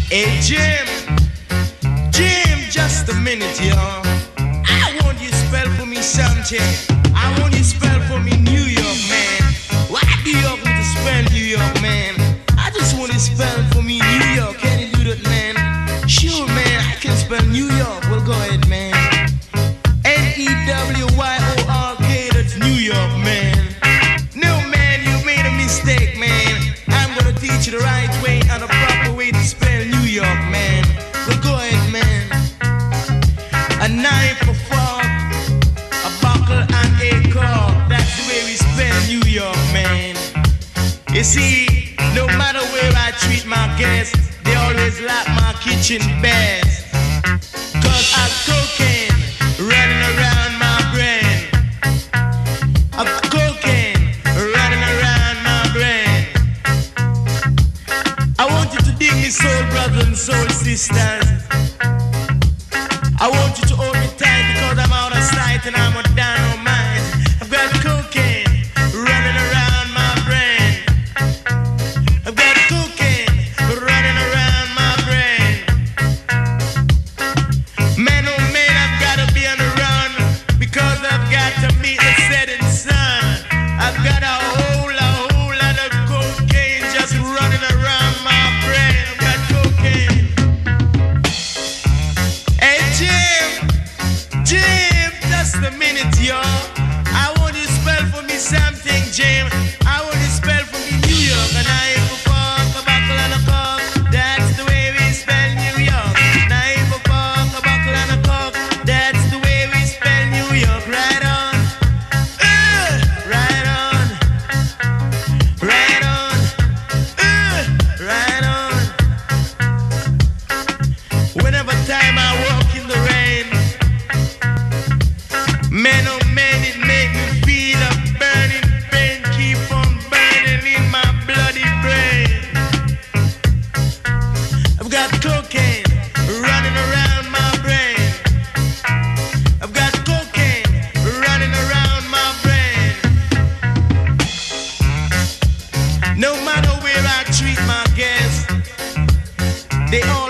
Hey Jim, just a minute, y'all. I want you to spell for me something. I want you to spell for me New York, man. Why do you want me to spell New York, man? I just want you to spell for me New York. Can you do that, man? Sure, man, I can spell New York. Well, go ahead, man. N-E-W-Y-O-R-K, that's New York, man. No, man, you made a mistake, man. I'm gonna teach you the right way and the proper way to spell New York, man. Well, go ahead, man. A knife, a fork, a buckle, and a cork. That's the way we spell New York, man. You see, no matter where I treat my guests, they always like my kitchen best. Cause I've cocaine running around my brain. I've cocaine running around my brain. I want you to dig me, soul brothers and soul sisters. I want you to hold me tight because I'm out of sight and I'm a dynamite. I've got cocaine running around my brain. I've got cocaine running around my brain. Man, oh man, I've got to be on the run because I've got to meet the setting sun. I've got a whole lot of cocaine just running around my brain. I've got cocaine. Hey Jim, just a minute, y'all. I want you to spell for me something, Jim. I want you to spell for me New York. A knife, a fork, a buckle, and a cork. That's the way we spell New York. Knife, a fork, a buckle, and a cork. That's the way we spell New York. Right on. Right on. Right on. Right on. Whenever time I walk in the rain, man, oh man, it make me feel a burning pain. Keep on burning in my bloody brain. I've got cocaine running around my brain. I've got cocaine running around my brain. No matter where I treat my guests, they all